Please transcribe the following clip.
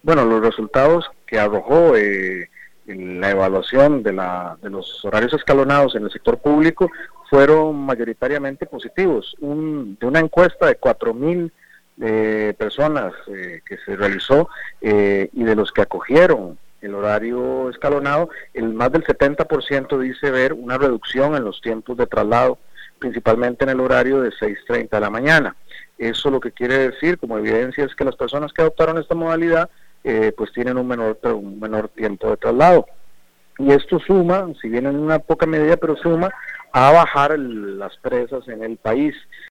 Bueno, los resultados que arrojó en la evaluación de los horarios escalonados en el sector público fueron mayoritariamente positivos. De una encuesta de 4,000 personas que se realizó y de los que acogieron el horario escalonado, más del 70% dice ver una reducción en los tiempos de traslado, principalmente en el horario de 6:30 de la mañana. Eso lo que quiere decir, como evidencia, es que las personas que adoptaron esta modalidad pues tienen un menor tiempo de traslado. Y esto suma, si bien en una poca medida, pero suma a bajar las presas en el país.